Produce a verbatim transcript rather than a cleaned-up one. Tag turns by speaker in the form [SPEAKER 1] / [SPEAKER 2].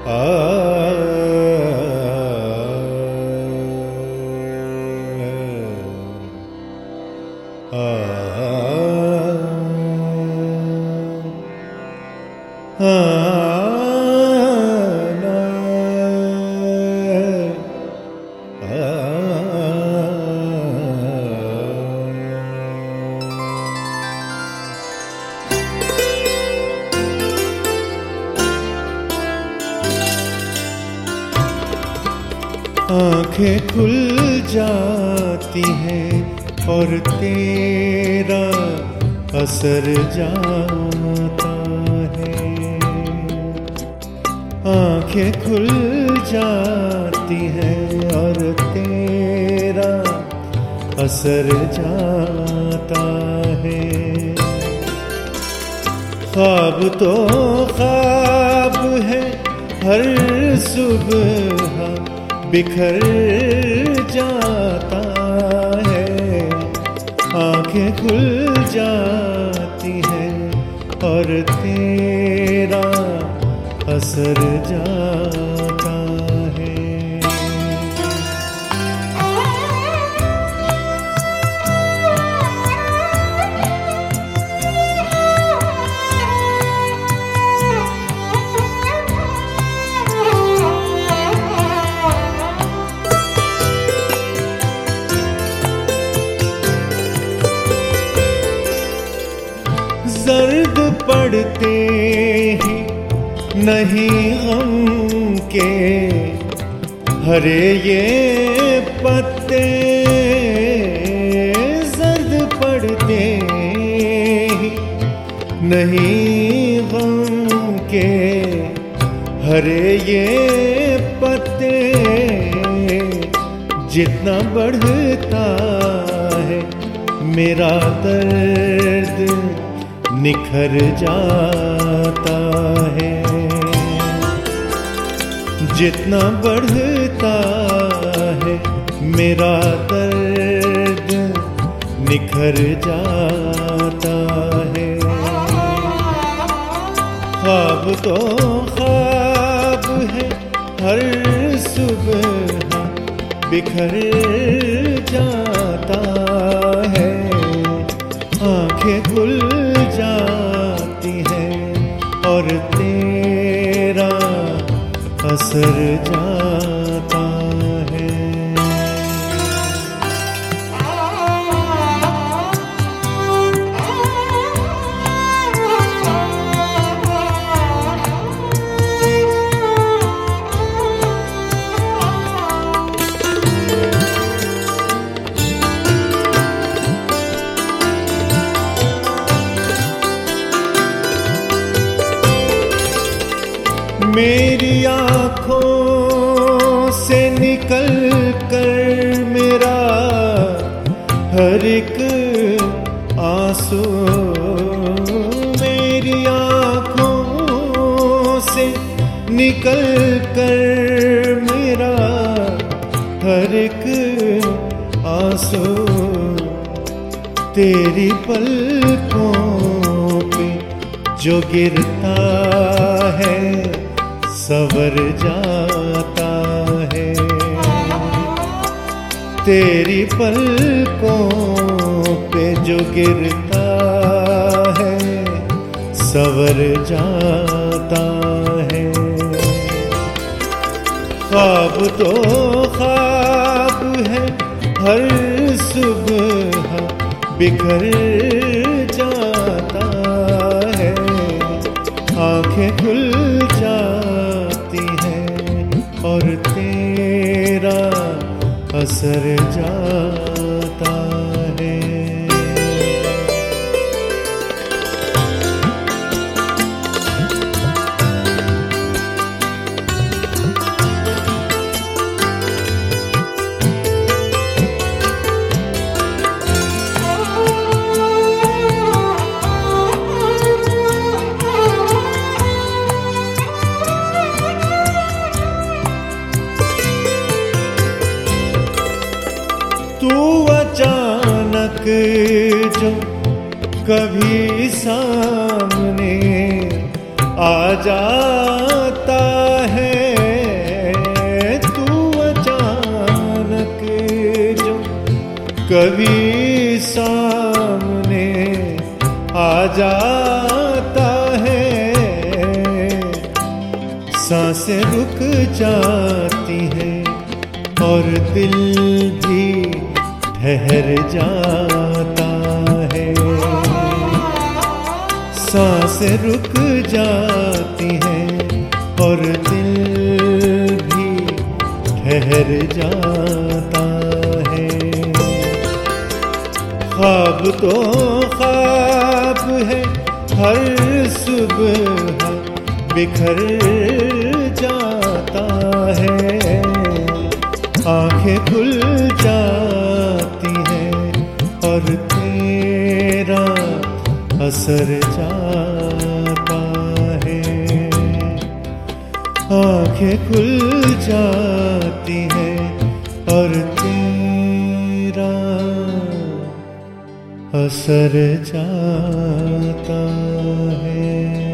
[SPEAKER 1] आंखें खुल जाती हैं और तेरा असर जाता है। आंखें खुल जाती हैं और तेरा असर जाता है। ख्वाब तो ख्वाब है हर सुबह बिखर जाता है। आंखें खुल जाती हैं और तेरा असर जाता है। दर्द पड़ते ही नहीं गम के हरे ये पत्ते। दर्द पड़ते ही नहीं गम के हरे ये पत्ते। जितना बढ़ता है मेरा दर्द निखर जाता है। जितना बढ़ता है मेरा दर्द निखर जाता है। ख्वाब तो ख्वाब है हर सुबह बिखर जाता है। आंखें खुल जाती हैं और तेरा असर जाता है। मेरी आँखों से निकल कर मेरा हर एक आंसू। मेरी आँखों से निकल कर मेरा हर एक आंसू तेरी पलकों पे जो गिरता है सवर जाता है। तेरी पलकों पे जो गिरता है सवर जाता है। ख्वाब तो ख्वाब है हर सुबह बिखर जाता है। आंखें खुल जाती हैं और तेरा असर जाता है। तू अचानक जो कभी सामने आ जाता है जाता है, सांसें रुक जाती हैं और दिल भी ठहर जाता है। सांसें रुक जाती हैं और दिल भी ठहर जाता है। ख्वाब तो ख्वाब है, हर सुबह बिखर जाता है। आंखें खुल जाती हैं और तेरा असर जाता है। आंखें खुल जाती हैं और तेरा असर जाता है।